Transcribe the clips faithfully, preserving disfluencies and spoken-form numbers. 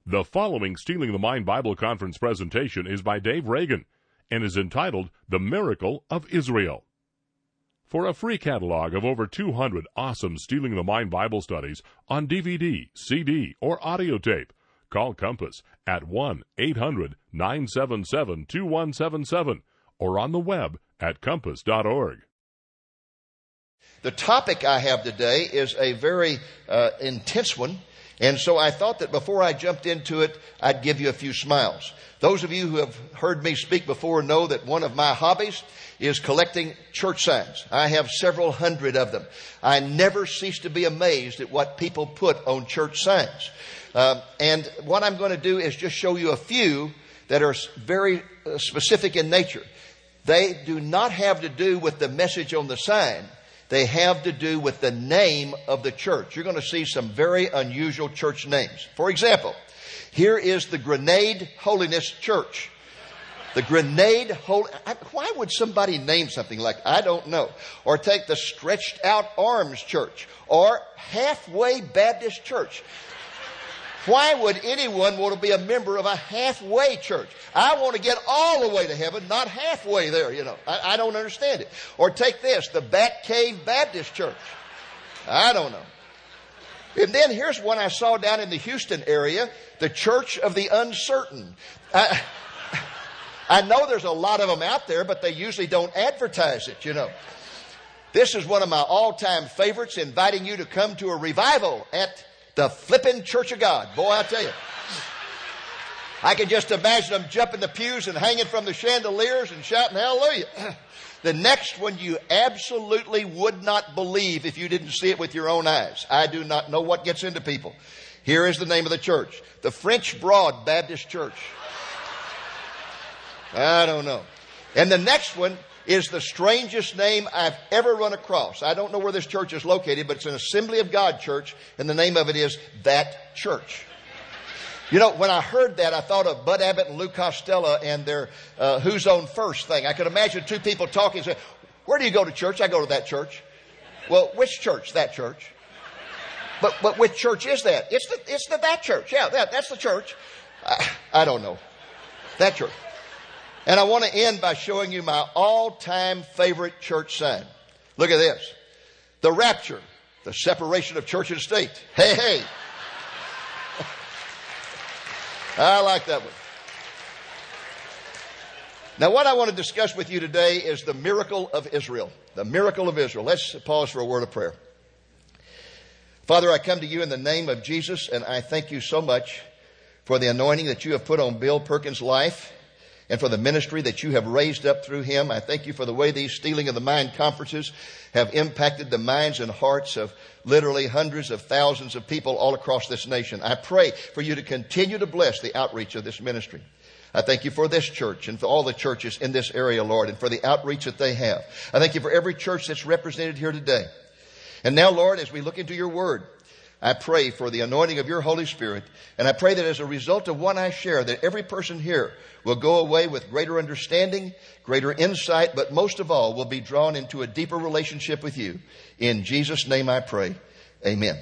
The following Stealing the Mind Bible Conference presentation is by Dave Reagan and is entitled The Miracle of Israel. For a free catalog of over two hundred awesome Stealing the Mind Bible studies on D V D, C D, or audio tape, call Compass at one eight hundred nine seven seven two one seven seven or on the web at compass dot org. The topic I have today is a very uh, intense one. And so I thought that before I jumped into it, I'd give you a few smiles. Those of you who have heard me speak before know that one of my hobbies is collecting church signs. I have several hundred of them. I never cease to be amazed at what people put on church signs. Uh, and what I'm going to do is just show you a few that are very uh, specific in nature. They do not have to do with the message on the sign. They have to do with the name of the church. You're going to see some very unusual church names. For example, here is the Grenade Holiness Church. The Grenade Hol... Why would somebody name something like that? I don't know. Or take the Stretched Out Arms Church. Or Halfway Baptist Church. Why would anyone want to be a member of a halfway church? I want to get all the way to heaven, not halfway there, you know. I, I don't understand it. Or take this, the Bat Cave Baptist Church. I don't know. And then here's one I saw down in the Houston area, the Church of the Uncertain. I, I know there's a lot of them out there, but they usually don't advertise it, you know. This is one of my all-time favorites, inviting you to come to a revival at the Flippin' Church of God. Boy, I tell you. I can just imagine them jumping the pews and hanging from the chandeliers and shouting hallelujah. The next one you absolutely would not believe if you didn't see it with your own eyes. I do not know what gets into people. Here is the name of the church. The French Broad Baptist Church. I don't know. And the next one is the strangest name I've ever run across. I don't know where this church is located, but it's an Assembly of God church, and the name of it is That Church. You know, when I heard that, I thought of Bud Abbott and Lou Costello and their uh, Who's On First thing. I could imagine two people talking and say, where do you go to church? I go to that church. Well, which church? That church. But but which church is that? It's the, it's the That Church. Yeah, that, that's the church. I, I don't know. That church. And I want to end by showing you my all-time favorite church sign. Look at this. The rapture, the separation of church and state. Hey, hey. I like that one. Now, what I want to discuss with you today is the miracle of Israel. The miracle of Israel. Let's pause for a word of prayer. Father, I come to you in the name of Jesus, and I thank you so much for the anointing that you have put on Bill Perkins' life, and for the ministry that you have raised up through him. I thank you for the way these Stealing of the Mind conferences have impacted the minds and hearts of literally hundreds of thousands of people all across this nation. I pray for you to continue to bless the outreach of this ministry. I thank you for this church and for all the churches in this area, Lord, and for the outreach that they have. I thank you for every church that's represented here today. And now, Lord, as we look into your word, I pray for the anointing of your Holy Spirit. And I pray that as a result of what I share, that every person here will go away with greater understanding, greater insight, but most of all will be drawn into a deeper relationship with you. In Jesus' name I pray. Amen.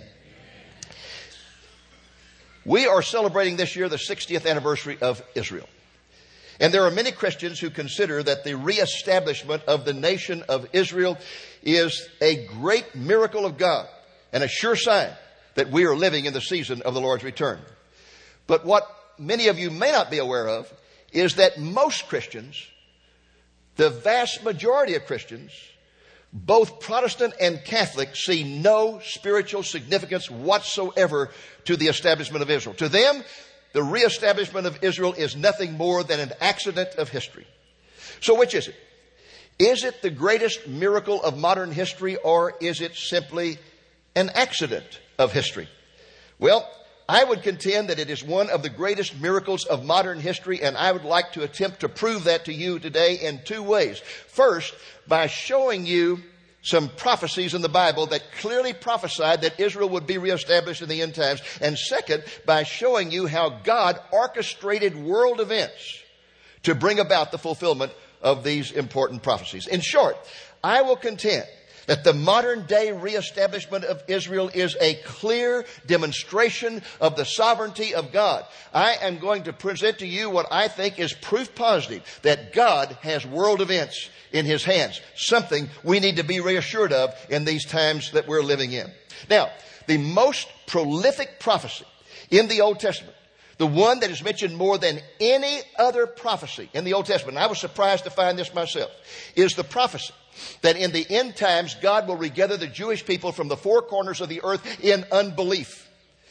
We are celebrating this year the sixtieth anniversary of Israel. And there are many Christians who consider that the reestablishment of the nation of Israel is a great miracle of God and a sure sign that we are living in the season of the Lord's return. But what many of you may not be aware of is that most Christians, the vast majority of Christians, both Protestant and Catholic, see no spiritual significance whatsoever to the establishment of Israel. To them, the reestablishment of Israel is nothing more than an accident of history. So which is it? Is it the greatest miracle of modern history, or is it simply an accident of history? Well, I would contend that it is one of the greatest miracles of modern history, and I would like to attempt to prove that to you today in two ways. First, by showing you some prophecies in the Bible that clearly prophesied that Israel would be reestablished in the end times. And second, by showing you how God orchestrated world events to bring about the fulfillment of these important prophecies. In short, I will contend that the modern day reestablishment of Israel is a clear demonstration of the sovereignty of God. I am going to present to you what I think is proof positive that God has world events in His hands, something we need to be reassured of in these times that we're living in. Now, the most prolific prophecy in the Old Testament, the one that is mentioned more than any other prophecy in the Old Testament, and I was surprised to find this myself, is the prophecy that in the end times God will regather the Jewish people from the four corners of the earth in unbelief.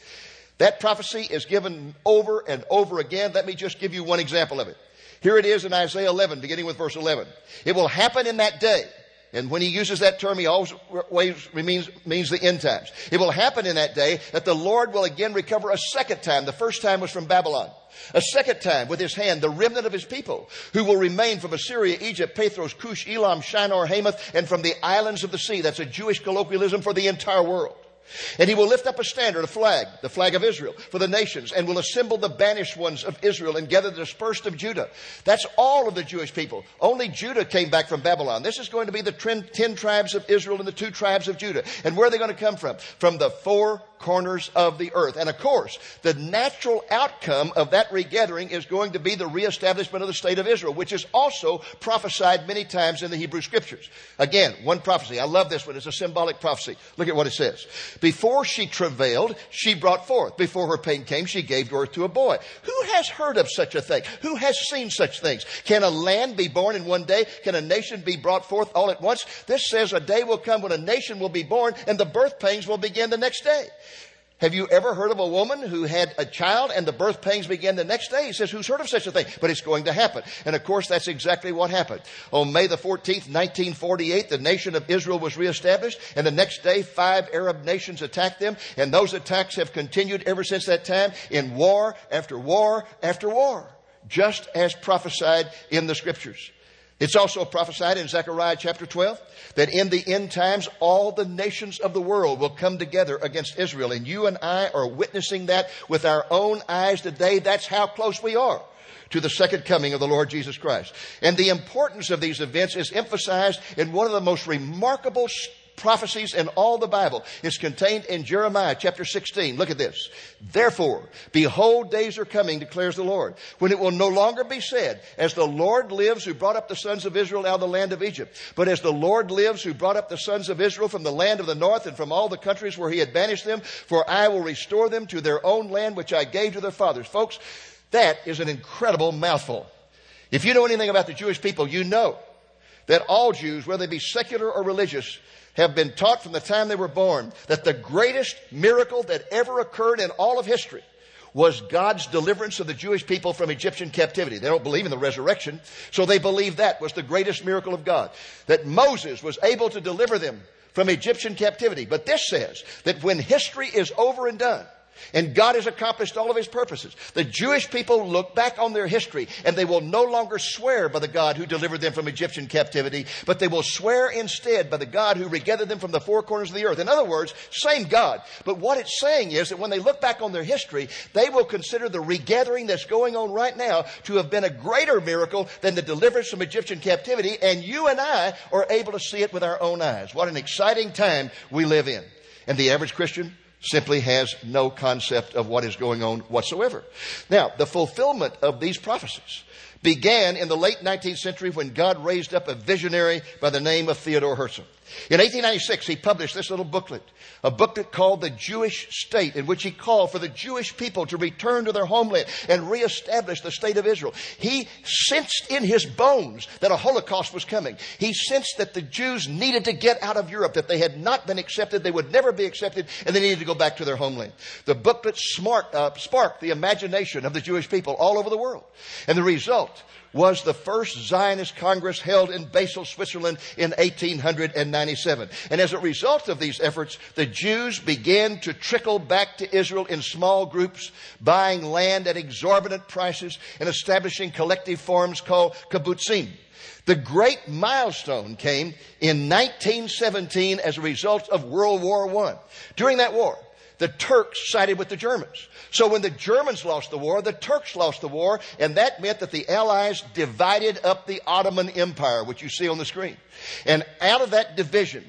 That prophecy is given over and over again. Let me just give you one example of it. Here it is in Isaiah eleven, beginning with verse eleven. It will happen in that day. And when he uses that term, he always means, means the end times. It will happen in that day that the Lord will again recover a second time. The first time was from Babylon. A second time with His hand, the remnant of His people who will remain from Assyria, Egypt, Pathros, Cush, Elam, Shinar, Hamath, and from the islands of the sea. That's a Jewish colloquialism for the entire world. And He will lift up a standard, a flag, the flag of Israel, for the nations, and will assemble the banished ones of Israel and gather the dispersed of Judah. That's all of the Jewish people. Only Judah came back from Babylon. This is going to be the ten tribes of Israel and the two tribes of Judah. And where are they going to come from? From the four corners of the earth. And of course, the natural outcome of that regathering is going to be the reestablishment of the state of Israel, which is also prophesied many times in the Hebrew Scriptures. Again, one prophecy. I love this one. It's a symbolic prophecy. Look at what it says. Before she travailed, she brought forth. Before her pain came, she gave birth to a boy. Who has heard of such a thing? Who has seen such things? Can a land be born in one day? Can a nation be brought forth all at once? This says a day will come when a nation will be born and the birth pains will begin the next day. Have you ever heard of a woman who had a child and the birth pains began the next day? He says, who's heard of such a thing? But it's going to happen. And of course, that's exactly what happened. On May the fourteenth, nineteen forty-eight, the nation of Israel was reestablished. And the next day, five Arab nations attacked them. And those attacks have continued ever since that time in war after war after war, just as prophesied in the Scriptures. It's also prophesied in Zechariah chapter twelve that in the end times all the nations of the world will come together against Israel. And you and I are witnessing that with our own eyes today. That's how close we are to the second coming of the Lord Jesus Christ. And the importance of these events is emphasized in one of the most remarkable prophecies in all the Bible. It's contained in Jeremiah chapter sixteen. Look at this. Therefore, behold, days are coming, declares the Lord, when it will no longer be said, as the Lord lives who brought up the sons of Israel out of the land of Egypt, but as the Lord lives who brought up the sons of Israel from the land of the north and from all the countries where He had banished them, for I will restore them to their own land which I gave to their fathers. Folks, that is an incredible mouthful. If you know anything about the Jewish people, you know that all Jews, whether they be secular or religious, have been taught from the time they were born that the greatest miracle that ever occurred in all of history was God's deliverance of the Jewish people from Egyptian captivity. They don't believe in the resurrection, so they believe that was the greatest miracle of God, that Moses was able to deliver them from Egyptian captivity. But this says that when history is over and done, and God has accomplished all of His purposes, the Jewish people look back on their history and they will no longer swear by the God who delivered them from Egyptian captivity, but they will swear instead by the God who regathered them from the four corners of the earth. In other words, same God. But what it's saying is that when they look back on their history, they will consider the regathering that's going on right now to have been a greater miracle than the deliverance from Egyptian captivity. And you and I are able to see it with our own eyes. What an exciting time we live in. And the average Christian simply has no concept of what is going on whatsoever. Now, the fulfillment of these prophecies began in the late nineteenth century when God raised up a visionary by the name of Theodore Herzl. In eighteen ninety-six, he published this little booklet, a booklet called The Jewish State, in which he called for the Jewish people to return to their homeland and reestablish the state of Israel. He sensed in his bones that a Holocaust was coming. He sensed that the Jews needed to get out of Europe, that they had not been accepted, they would never be accepted, and they needed to go back to their homeland. The booklet smart, uh, sparked the imagination of the Jewish people all over the world. And the result was the first Zionist Congress held in Basel, Switzerland in eighteen ninety-seven. And as a result of these efforts, the Jews began to trickle back to Israel in small groups, buying land at exorbitant prices and establishing collective forms called kibbutzim. The great milestone came in nineteen seventeen as a result of World War One. During that war, the Turks sided with the Germans. So when the Germans lost the war, the Turks lost the war, and that meant that the Allies divided up the Ottoman Empire, which you see on the screen. And out of that division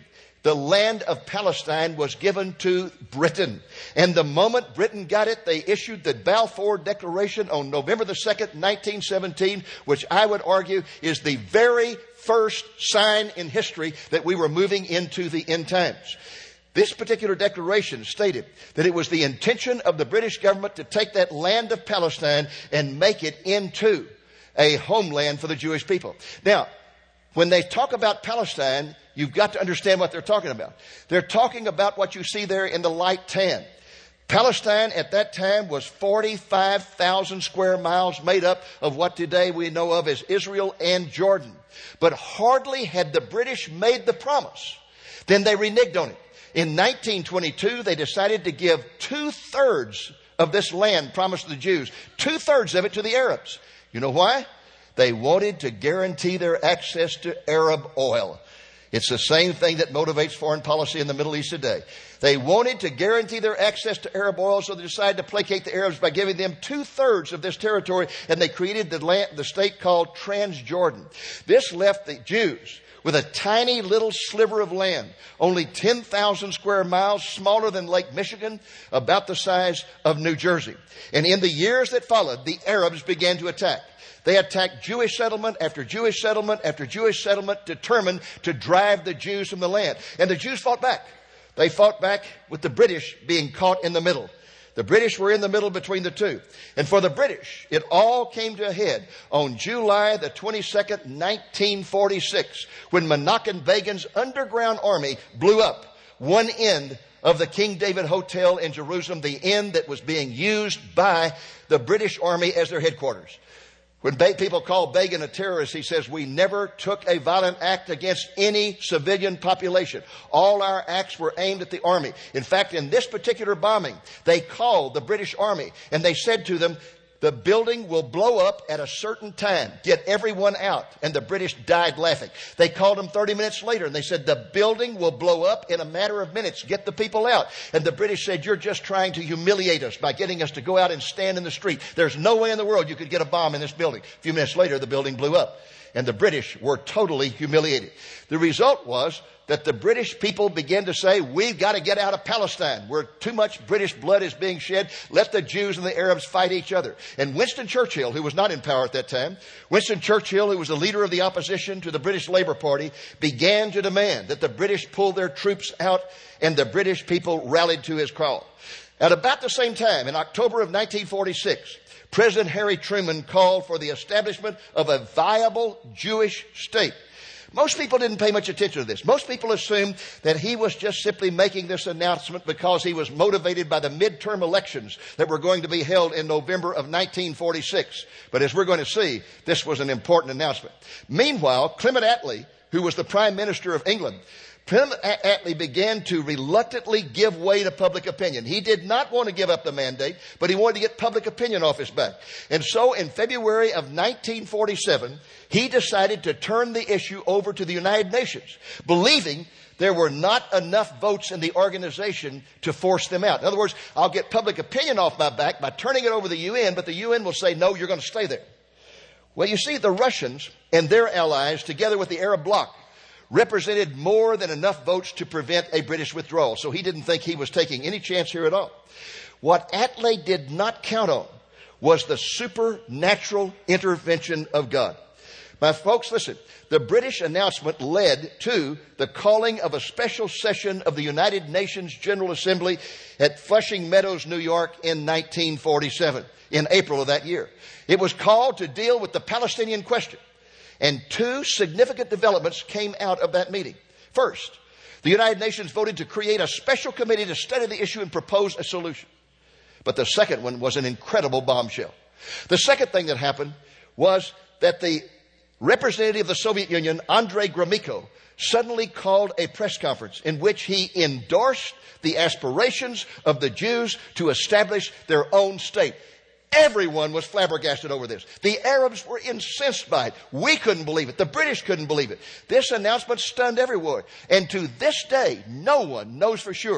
the land of Palestine was given to Britain. And the moment Britain got it, they issued the Balfour Declaration on November the second, nineteen seventeen, which I would argue is the very first sign in history that we were moving into the end times. This particular declaration stated that it was the intention of the British government to take that land of Palestine and make it into a homeland for the Jewish people. Now, when they talk about Palestine, you've got to understand what they're talking about. They're talking about what you see there in the light tan. Palestine at that time was forty-five thousand square miles, made up of what today we know of as Israel and Jordan. But hardly had the British made the promise, then they reneged on it. In nineteen twenty-two, they decided to give two-thirds of this land promised to the Jews, two-thirds of it to the Arabs. You know why? They wanted to guarantee their access to Arab oil. It's the same thing that motivates foreign policy in the Middle East today. They wanted to guarantee their access to Arab oil, so they decided to placate the Arabs by giving them two-thirds of this territory, and they created the, land, the state called Transjordan. This left the Jews with a tiny little sliver of land, only ten thousand square miles, smaller than Lake Michigan, about the size of New Jersey. And in the years that followed, the Arabs began to attack. They attacked Jewish settlement after Jewish settlement after Jewish settlement, determined to drive the Jews from the land. And the Jews fought back. They fought back with the British being caught in the middle. The British were in the middle between the two. And for the British, it all came to a head on July the twenty-second, nineteen forty-six, when Menachem Begin's underground army blew up one end of the King David Hotel in Jerusalem, the end that was being used by the British Army as their headquarters. When people call Begin a terrorist, he says, we never took a violent act against any civilian population. All our acts were aimed at the army. In fact, in this particular bombing, they called the British Army and they said to them, the building will blow up at a certain time. Get everyone out. And the British died laughing. They called them thirty minutes later and they said, the building will blow up in a matter of minutes. Get the people out. And the British said, you're just trying to humiliate us by getting us to go out and stand in the street. There's no way in the world you could get a bomb in this building. A few minutes later, the building blew up. And the British were totally humiliated. The result was that the British people began to say, we've got to get out of Palestine, where too much British blood is being shed. Let the Jews and the Arabs fight each other. And Winston Churchill, who was not in power at that time, Winston Churchill, who was the leader of the opposition to the British Labour Party, began to demand that the British pull their troops out, and the British people rallied to his call. At about the same time, in October of nineteen forty-six, President Harry Truman called for the establishment of a viable Jewish state. Most people didn't pay much attention to this. Most people assumed that he was just simply making this announcement because he was motivated by the midterm elections that were going to be held in November of nineteen forty-six. But as we're going to see, this was an important announcement. Meanwhile, Clement Attlee, who was the Prime Minister of England, Clement Attlee began to reluctantly give way to public opinion. He did not want to give up the mandate, but he wanted to get public opinion off his back. And so in February of nineteen forty-seven, he decided to turn the issue over to the United Nations, believing there were not enough votes in the organization to force them out. In other words, I'll get public opinion off my back by turning it over to the U N, but the U N will say, no, you're going to stay there. Well, you see, the Russians and their allies, together with the Arab bloc, represented more than enough votes to prevent a British withdrawal. So he didn't think he was taking any chance here at all. What Attlee did not count on was the supernatural intervention of God. My folks, listen, the British announcement led to the calling of a special session of the United Nations General Assembly at Flushing Meadows, New York in nineteen forty-seven, in April of that year. It was called to deal with the Palestinian question. And two significant developments came out of that meeting. First, the United Nations voted to create a special committee to study the issue and propose a solution. But the second one was an incredible bombshell. The second thing that happened was that the representative of the Soviet Union, Andrei Gromyko, suddenly called a press conference in which he endorsed the aspirations of the Jews to establish their own state. Everyone was flabbergasted over this. The Arabs were incensed by it. We couldn't believe it. The British couldn't believe it. This announcement stunned everyone. And to this day, no one knows for sure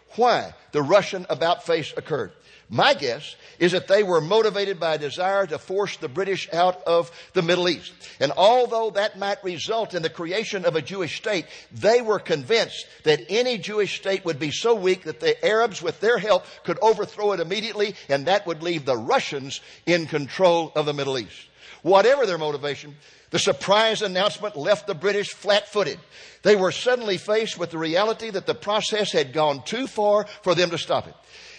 why the Russian about-face occurred. My guess is that they were motivated by a desire to force the British out of the Middle East. And although that might result in the creation of a Jewish state, they were convinced that any Jewish state would be so weak that the Arabs, with their help, could overthrow it immediately, and that would leave the Russians in control of the Middle East. Whatever their motivation, the surprise announcement left the British flat-footed. They were suddenly faced with the reality that the process had gone too far for them to stop it.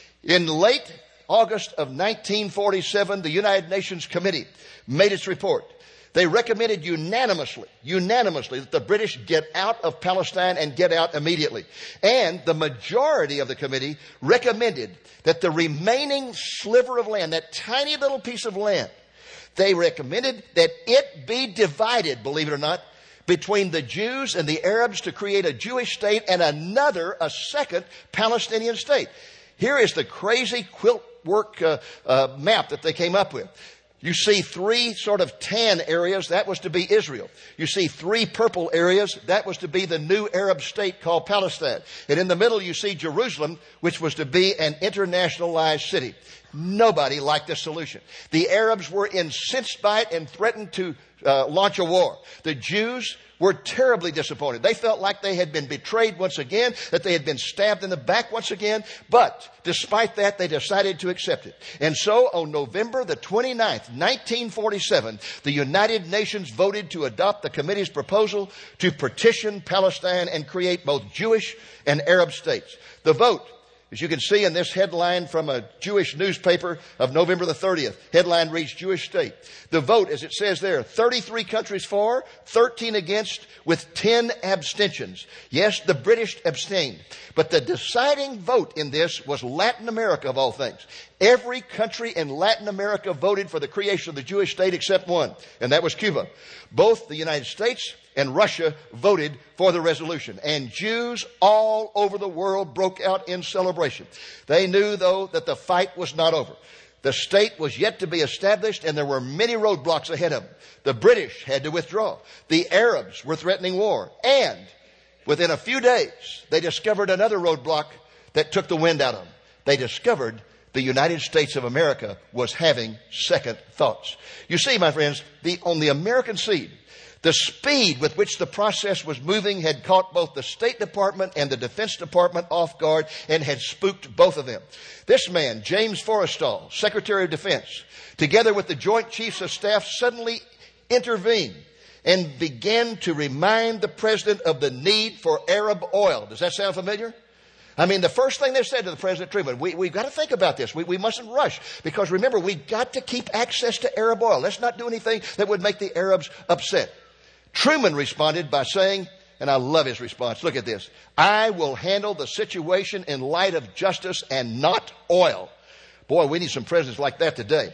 In late August of nineteen forty-seven, the United Nations Committee made its report. They recommended unanimously, unanimously that the British get out of Palestine and get out immediately. And the majority of the committee recommended that the remaining sliver of land, that tiny little piece of land, they recommended that it be divided, believe it or not, between the Jews and the Arabs to create a Jewish state and another, a second Palestinian state. Here is the crazy quilt work uh, uh, map that they came up with. You see three sort of tan areas. That was to be Israel. You see three purple areas. That was to be the new Arab state called Palestine. And in the middle, you see Jerusalem, which was to be an internationalized city. Nobody liked this solution. The Arabs were incensed by it and threatened to uh, launch a war. The Jews were terribly disappointed. They felt like they had been betrayed once again, that they had been stabbed in the back once again. But despite that, they decided to accept it. And so on November the twenty-ninth, nineteen forty-seven, the United Nations voted to adopt the committee's proposal to partition Palestine and create both Jewish and Arab states. The vote, as you can see in this headline from a Jewish newspaper of November the thirtieth, headline reads Jewish State. The vote, as it says there, thirty-three countries for, thirteen against, with ten abstentions. Yes, the British abstained. But the deciding vote in this was Latin America, of all things. Every country in Latin America voted for the creation of the Jewish state except one, and that was Cuba. Both the United States and Russia voted for the resolution. And Jews all over the world broke out in celebration. They knew, though, that the fight was not over. The state was yet to be established, and there were many roadblocks ahead of them. The British had to withdraw. The Arabs were threatening war. And within a few days, they discovered another roadblock that took the wind out of them. They discovered the United States of America was having second thoughts. You see, my friends, the, on the American seed, the speed with which the process was moving had caught both the State Department and the Defense Department off guard and had spooked both of them. This man, James Forrestal, Secretary of Defense, together with the Joint Chiefs of Staff, suddenly intervened and began to remind the President of the need for Arab oil. Does that sound familiar? I mean, the first thing they said to the President Truman, we, we've got to think about this. We, we mustn't rush. Because remember, we've got to keep access to Arab oil. Let's not do anything that would make the Arabs upset. Truman responded by saying, and I love his response, look at this, I will handle the situation in light of justice and not oil. Boy, we need some presidents like that today.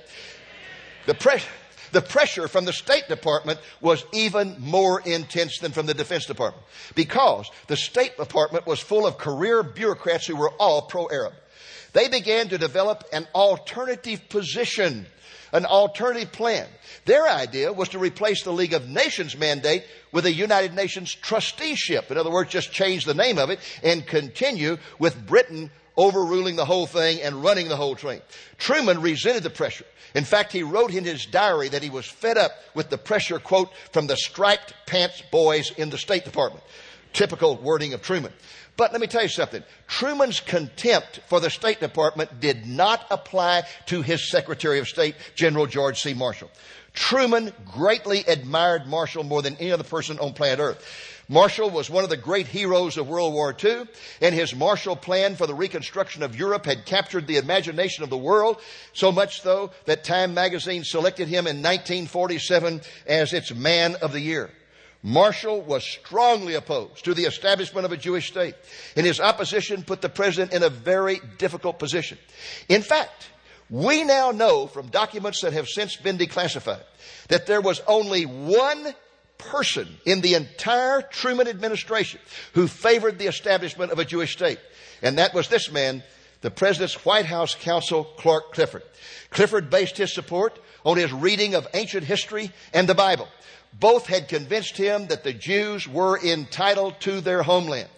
The, pre- the pressure from the State Department was even more intense than from the Defense Department, because the State Department was full of career bureaucrats who were all pro-Arab. They began to develop an alternative position, an alternative plan. Their idea was to replace the League of Nations mandate with a United Nations trusteeship. In other words, just change the name of it and continue with Britain overruling the whole thing and running the whole train. Truman resented the pressure. In fact, he wrote in his diary that he was fed up with the pressure, quote, from the striped pants boys in the State Department. Typical wording of Truman. But let me tell you something. Truman's contempt for the State Department did not apply to his Secretary of State, General George C. Marshall. Truman greatly admired Marshall more than any other person on planet Earth. Marshall was one of the great heroes of World War Two, and his Marshall Plan for the reconstruction of Europe had captured the imagination of the world, so much so that Time magazine selected him in nineteen forty-seven as its Man of the Year. Marshall was strongly opposed to the establishment of a Jewish state, and his opposition put the president in a very difficult position. In fact, we now know from documents that have since been declassified that there was only one person in the entire Truman administration who favored the establishment of a Jewish state. And that was this man, the president's White House counsel, Clark Clifford. Clifford based his support on his reading of ancient history and the Bible. Both had convinced him that the Jews were entitled to their homeland.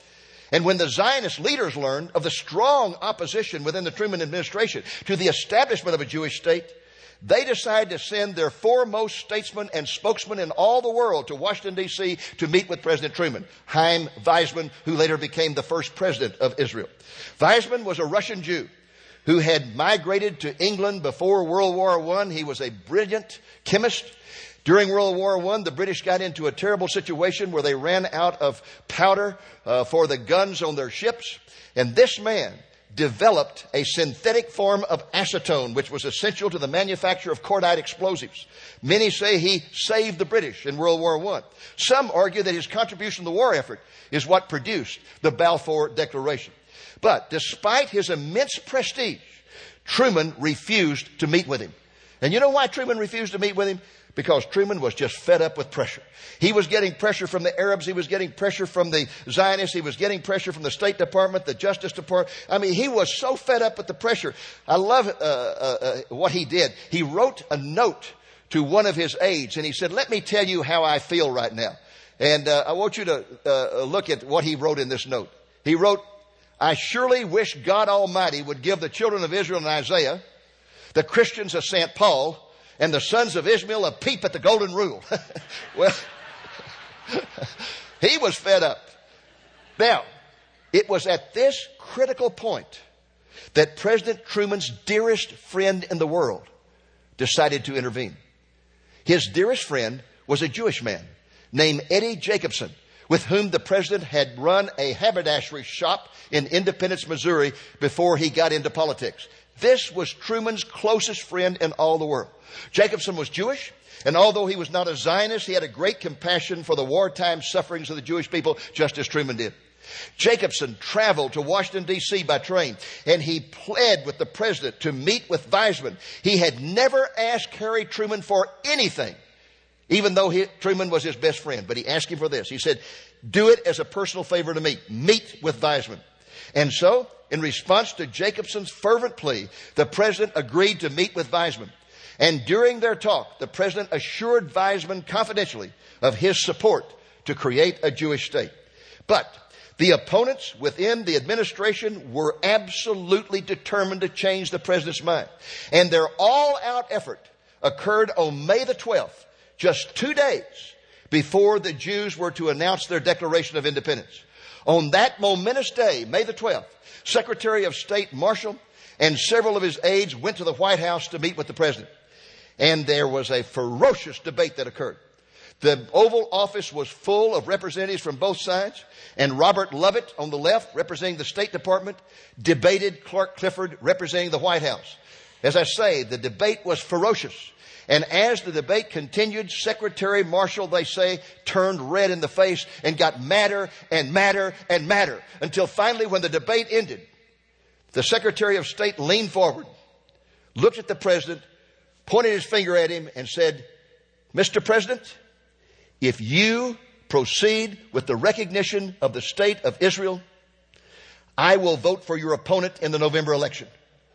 And when the Zionist leaders learned of the strong opposition within the Truman administration to the establishment of a Jewish state, they decided to send their foremost statesmen and spokesmen in all the world to Washington, D C to meet with President Truman, Chaim Weizmann, who later became the first president of Israel. Weizmann was a Russian Jew who had migrated to England before World War One. He was a brilliant chemist. During World War One, the British got into a terrible situation where they ran out of powder uh, for the guns on their ships. And this man developed a synthetic form of acetone, which was essential to the manufacture of cordite explosives. Many say he saved the British in World War One. Some argue that his contribution to the war effort is what produced the Balfour Declaration. But despite his immense prestige, Truman refused to meet with him. And you know why Truman refused to meet with him? Because Truman was just fed up with pressure. He was getting pressure from the Arabs. He was getting pressure from the Zionists. He was getting pressure from the State Department, the Justice Department. I mean, he was so fed up with the pressure. I love uh, uh, uh, what he did. He wrote a note to one of his aides, and he said, "Let me tell you how I feel right now." And uh, I want you to uh, look at what he wrote in this note. He wrote, "I surely wish God Almighty would give the children of Israel and Isaiah, the Christians of Saint Paul, and the sons of Ishmael a peep at the golden rule." Well, he was fed up. Now, it was at this critical point that President Truman's dearest friend in the world decided to intervene. His dearest friend was a Jewish man named Eddie Jacobson, with whom the president had run a haberdashery shop in Independence, Missouri, before he got into politics. This was Truman's closest friend in all the world. Jacobson was Jewish, and although he was not a Zionist, he had a great compassion for the wartime sufferings of the Jewish people, just as Truman did. Jacobson traveled to Washington, D C by train, and he pled with the president to meet with Weizmann. He had never asked Harry Truman for anything, even though he, Truman was his best friend. But he asked him for this. He said, "Do it as a personal favor to me. Meet with Weizmann." And so, in response to Jacobson's fervent plea, the president agreed to meet with Weizmann. And during their talk, the president assured Weizmann confidentially of his support to create a Jewish state. But the opponents within the administration were absolutely determined to change the president's mind. And their all-out effort occurred on May the twelfth, just two days before the Jews were to announce their Declaration of Independence. On that momentous day, May the twelfth, Secretary of State Marshall and several of his aides went to the White House to meet with the president. And there was a ferocious debate that occurred. The Oval Office was full of representatives from both sides, and Robert Lovett on the left, representing the State Department, debated Clark Clifford, representing the White House. As I say, the debate was ferocious. And as the debate continued, Secretary Marshall, they say, turned red in the face and got madder and madder and madder, until finally, when the debate ended, the Secretary of State leaned forward, looked at the president, pointed his finger at him, and said, "Mister President, if you proceed with the recognition of the state of Israel, I will vote for your opponent in the November election."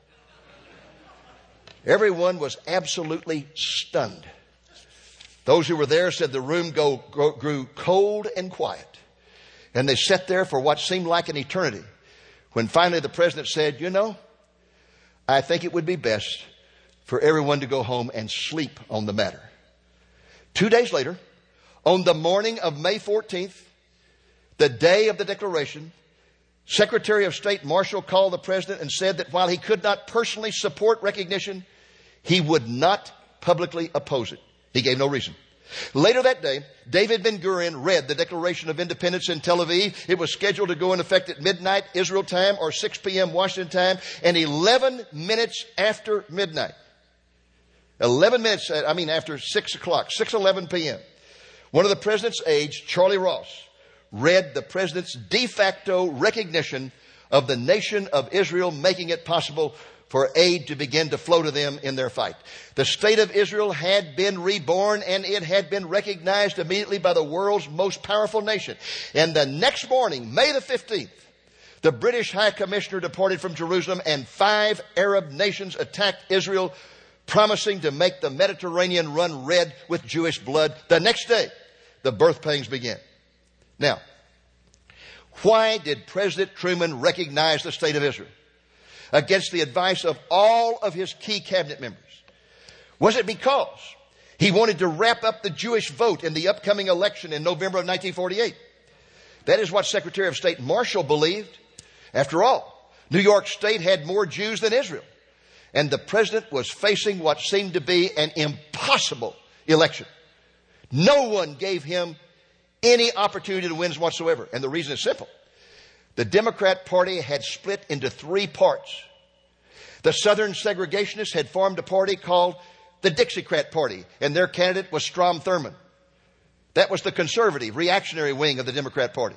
Everyone was absolutely stunned. Those who were there said the room go, go, grew cold and quiet. And they sat there for what seemed like an eternity, when finally the president said, "You know, I think it would be best for everyone to go home and sleep on the matter." Two days later, on the morning of May fourteenth, the day of the Declaration, Secretary of State Marshall called the president and said that while he could not personally support recognition, he would not publicly oppose it. He gave no reason. Later that day, David Ben-Gurion read the Declaration of Independence in Tel Aviv. It was scheduled to go into effect at midnight Israel time, or six p.m. Washington time, and eleven minutes after midnight, eleven minutes, I mean after six o'clock, six eleven p.m., one of the president's aides, Charlie Ross, read the president's de facto recognition of the nation of Israel, making it possible for aid to begin to flow to them in their fight. The state of Israel had been reborn, and it had been recognized immediately by the world's most powerful nation. And the next morning, May the fifteenth, the British High Commissioner departed from Jerusalem, and five Arab nations attacked Israel, promising to make the Mediterranean run red with Jewish blood. The next day, the birth pangs began. Now, Why did President Truman recognize the State of Israel against the advice of all of his key cabinet members? Was it because he wanted to wrap up the Jewish vote in the upcoming election in November of nineteen forty-eight? That is what Secretary of State Marshall believed. After all, New York State had more Jews than Israel, and the president was facing what seemed to be an impossible election. No one gave him any opportunity to win whatsoever. And the reason is simple. The Democrat Party had split into three parts. The Southern segregationists had formed a party called the Dixiecrat Party, and their candidate was Strom Thurmond. That was the conservative, reactionary wing of the Democrat Party.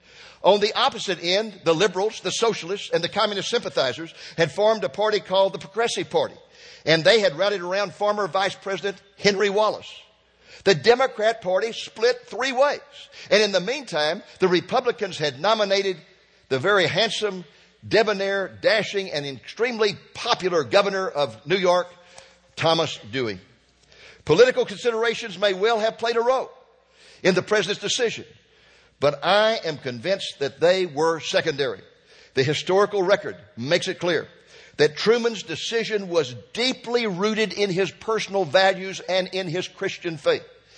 On the opposite end, the liberals, the socialists, and the communist sympathizers had formed a party called the Progressive Party, and they had rallied around former Vice President Henry Wallace. The Democrat Party split three ways. And in the meantime, the Republicans had nominated the very handsome, debonair, dashing, and extremely popular governor of New York, Thomas Dewey. Political considerations may well have played a role in the president's decision, but I am convinced that they were secondary. The historical record makes it clear that Truman's decision was deeply rooted in his personal values and in his Christian faith.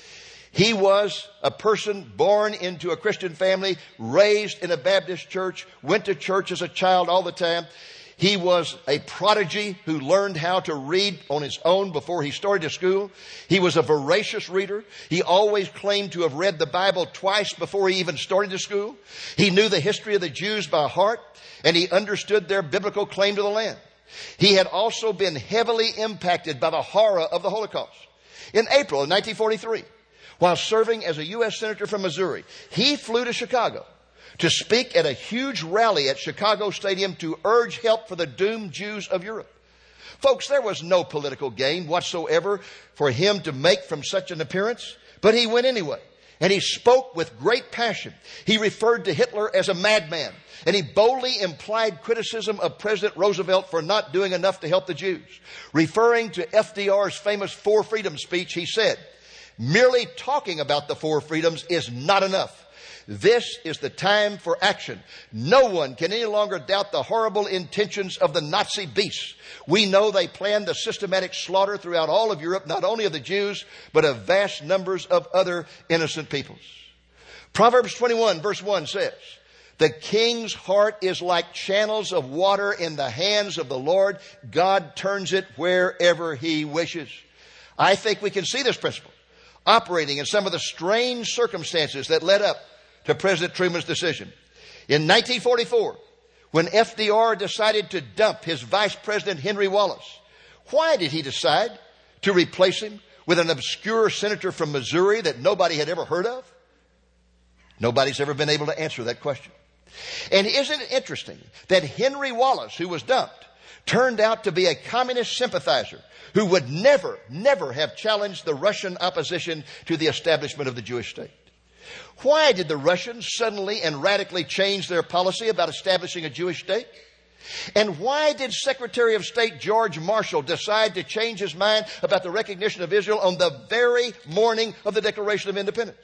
He was a person born into a Christian family, raised in a Baptist church, went to church as a child all the time. He was a prodigy who learned how to read on his own before he started to school. He was a voracious reader. He always claimed to have read the Bible twice before he even started to school. He knew the history of the Jews by heart, and he understood their biblical claim to the land. He had also been heavily impacted by the horror of the Holocaust. In April of nineteen forty-three, while serving as a U S Senator from Missouri, he flew to Chicago to speak at a huge rally at Chicago Stadium to urge help for the doomed Jews of Europe. Folks, there was no political gain whatsoever for him to make from such an appearance, but he went anyway. And he spoke with great passion. He referred to Hitler as a madman, and he boldly implied criticism of President Roosevelt for not doing enough to help the Jews. Referring to F D R's famous Four Freedoms speech, he said, "Merely talking about the four freedoms is not enough. This is the time for action. No one can any longer doubt the horrible intentions of the Nazi beasts. We know they planned the systematic slaughter throughout all of Europe, not only of the Jews, but of vast numbers of other innocent peoples." Proverbs twenty-one verse one says, "The king's heart is like channels of water in the hands of the Lord. God turns it wherever he wishes." I think we can see this principle operating in some of the strange circumstances that led up to President Truman's decision. In nineteen forty-four, when F D R decided to dump his Vice President Henry Wallace, why did he decide to replace him with an obscure senator from Missouri that nobody had ever heard of? Nobody's ever been able to answer that question. And isn't it interesting that Henry Wallace, who was dumped, turned out to be a communist sympathizer who would never, never have challenged the Russian opposition to the establishment of the Jewish state? Why did the Russians suddenly and radically change their policy about establishing a Jewish state? And why did Secretary of State George Marshall decide to change his mind about the recognition of Israel on the very morning of the Declaration of Independence?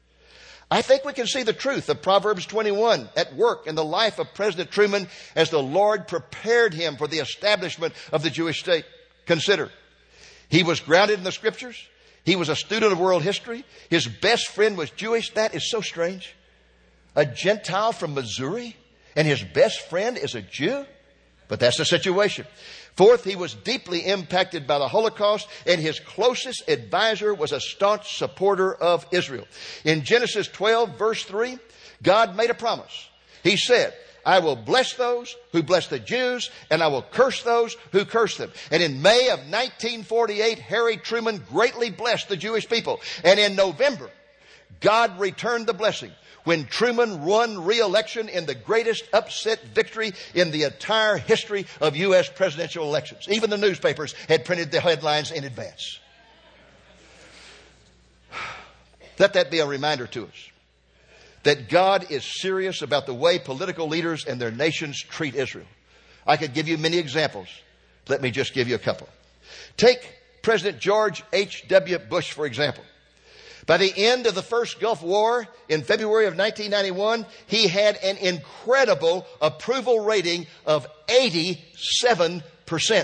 I think we can see the truth of Proverbs twenty-one at work in the life of President Truman as the Lord prepared him for the establishment of the Jewish state. Consider, he was grounded in the Scriptures. He was a student of world history. His best friend was Jewish. That is so strange. A Gentile from Missouri, and his best friend is a Jew? But that's the situation. Fourth, he was deeply impacted by the Holocaust, and his closest advisor was a staunch supporter of Israel. In Genesis twelve, verse three, God made a promise. He said, "I will bless those who bless the Jews, and I will curse those who curse them." And in May of nineteen forty-eight, Harry Truman greatly blessed the Jewish people. And in November, God returned the blessing when Truman won re-election in the greatest upset victory in the entire history of U S presidential elections. Even the newspapers had printed the headlines in advance. Let that be a reminder to us that God is serious about the way political leaders and their nations treat Israel. I could give you many examples. Let me just give you a couple. Take President George H W Bush, for example. By the end of the first Gulf War in February of nineteen ninety-one, he had an incredible approval rating of eighty-seven percent.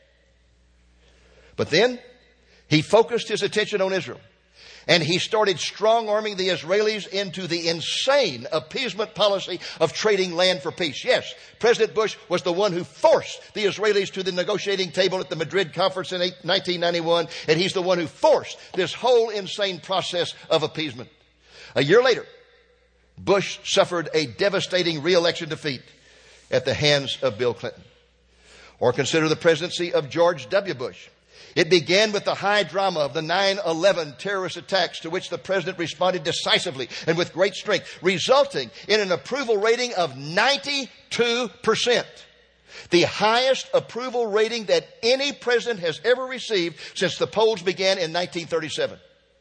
But then he focused his attention on Israel. And he started strong-arming the Israelis into the insane appeasement policy of trading land for peace. Yes, President Bush was the one who forced the Israelis to the negotiating table at the Madrid conference in nineteen ninety-one, and he's the one who forced this whole insane process of appeasement. A year later, Bush suffered a devastating re-election defeat at the hands of Bill Clinton. Or consider the presidency of George W. Bush. It began with the high drama of the nine eleven terrorist attacks, to which the president responded decisively and with great strength, resulting in an approval rating of ninety-two percent. The highest approval rating that any president has ever received since the polls began in nineteen thirty-seven.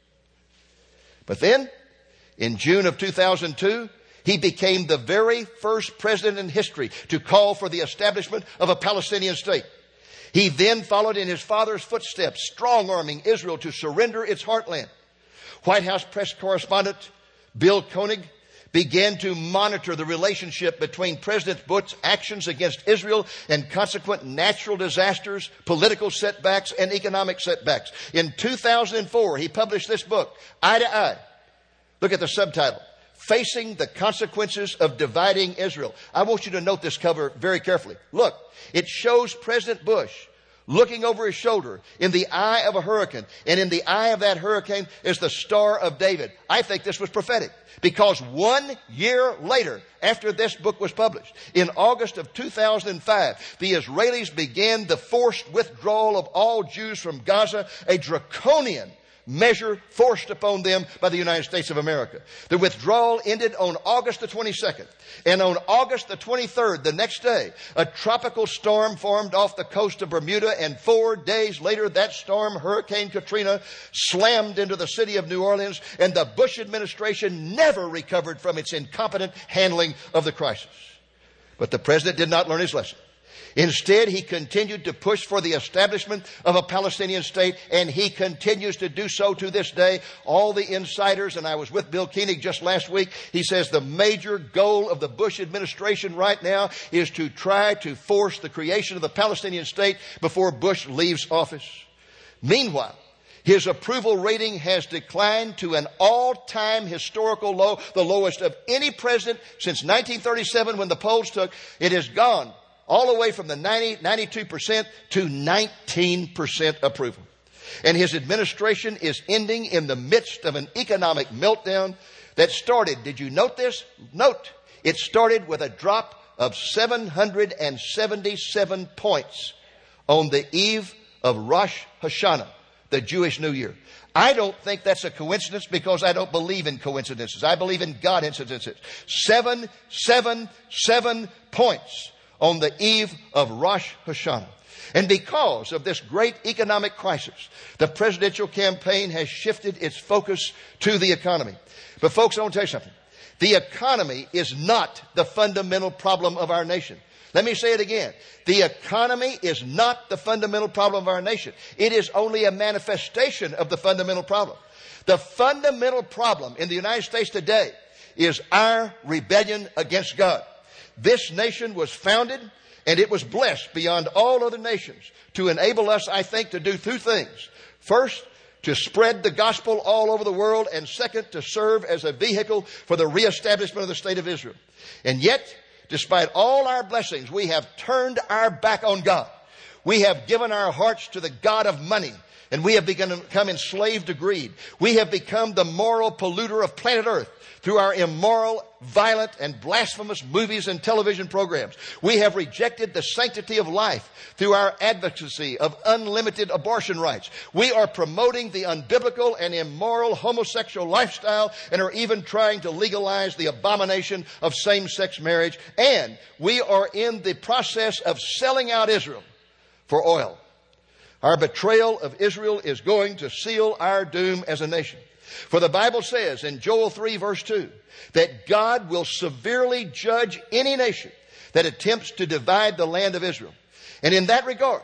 But then, in June of two thousand two, he became the very first president in history to call for the establishment of a Palestinian state. He then followed in his father's footsteps, strong-arming Israel to surrender its heartland. White House press correspondent Bill Koenig began to monitor the relationship between President Bush's actions against Israel and consequent natural disasters, political setbacks, and economic setbacks. In two thousand four, he published this book, Eye to Eye. Look at the subtitle, Facing the Consequences of Dividing Israel. I want you to note this cover very carefully. Look, it shows President Bush looking over his shoulder in the eye of a hurricane. And in the eye of that hurricane is the Star of David. I think this was prophetic, because one year later, after this book was published, in August of two thousand five, the Israelis began the forced withdrawal of all Jews from Gaza, a draconian measure forced upon them by the United States of America. The withdrawal ended on August the twenty-second. And on August the twenty-third, the next day, a tropical storm formed off the coast of Bermuda. And four days later, that storm, Hurricane Katrina, slammed into the city of New Orleans. And the Bush administration never recovered from its incompetent handling of the crisis. But the president did not learn his lesson. Instead, he continued to push for the establishment of a Palestinian state, and he continues to do so to this day. All the insiders, and I was with Bill Koenig just last week, he says the major goal of the Bush administration right now is to try to force the creation of the Palestinian state before Bush leaves office. Meanwhile, his approval rating has declined to an all-time historical low, the lowest of any president since nineteen thirty-seven when the polls took. It has gone all the way from the ninety, ninety-two percent to nineteen percent approval. And his administration is ending in the midst of an economic meltdown that started, did you note this? Note, it started with a drop of seven hundred seventy-seven points on the eve of Rosh Hashanah, the Jewish New Year. I don't think that's a coincidence, because I don't believe in coincidences. I believe in God incidences. Seven, seven, seven points on the eve of Rosh Hashanah. And because of this great economic crisis, the presidential campaign has shifted its focus to the economy. But folks, I want to tell you something. The economy is not the fundamental problem of our nation. Let me say it again. The economy is not the fundamental problem of our nation. It is only a manifestation of the fundamental problem. The fundamental problem in the United States today is our rebellion against God. This nation was founded, and it was blessed beyond all other nations to enable us, I think, to do two things. First, to spread the gospel all over the world, and second, to serve as a vehicle for the reestablishment of the state of Israel. And yet, despite all our blessings, we have turned our back on God. We have given our hearts to the God of money, and we have become enslaved to greed. We have become the moral polluter of planet Earth through our immoral, violent, and blasphemous movies and television programs. We have rejected the sanctity of life through our advocacy of unlimited abortion rights. We are promoting the unbiblical and immoral homosexual lifestyle, and are even trying to legalize the abomination of same-sex marriage. And we are in the process of selling out Israel for oil. Our betrayal of Israel is going to seal our doom as a nation. For the Bible says in Joel three verse two that God will severely judge any nation that attempts to divide the land of Israel. And in that regard,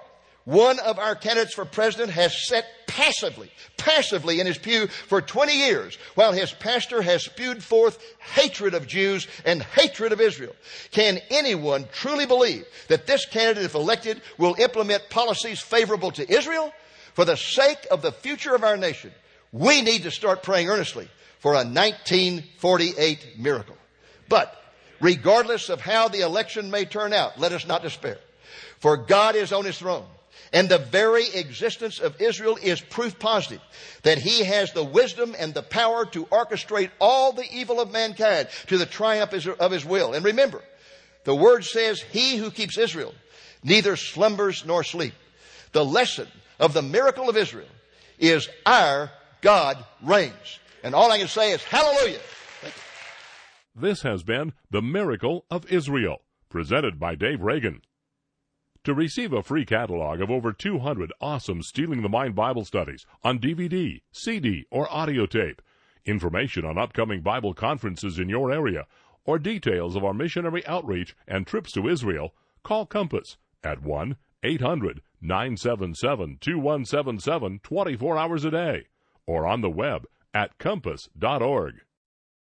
One of our candidates for president has sat passively, passively in his pew for twenty years while his pastor has spewed forth hatred of Jews and hatred of Israel. Can anyone truly believe that this candidate, if elected, will implement policies favorable to Israel? For the sake of the future of our nation, we need to start praying earnestly for a nineteen forty-eight miracle. But regardless of how the election may turn out, let us not despair. For God is on his throne. And the very existence of Israel is proof positive that he has the wisdom and the power to orchestrate all the evil of mankind to the triumph of his will. And remember, the word says, he who keeps Israel neither slumbers nor sleep. The lesson of the miracle of Israel is our God reigns. And all I can say is hallelujah. This has been The Miracle of Israel, presented by Dave Reagan. To receive a free catalog of over two hundred awesome Stealing the Mind Bible studies on D V D, C D, or audio tape, information on upcoming Bible conferences in your area, or details of our missionary outreach and trips to Israel, call Compass at one eight hundred nine seven seven two one seven seven twenty-four hours a day, or on the web at compass dot org.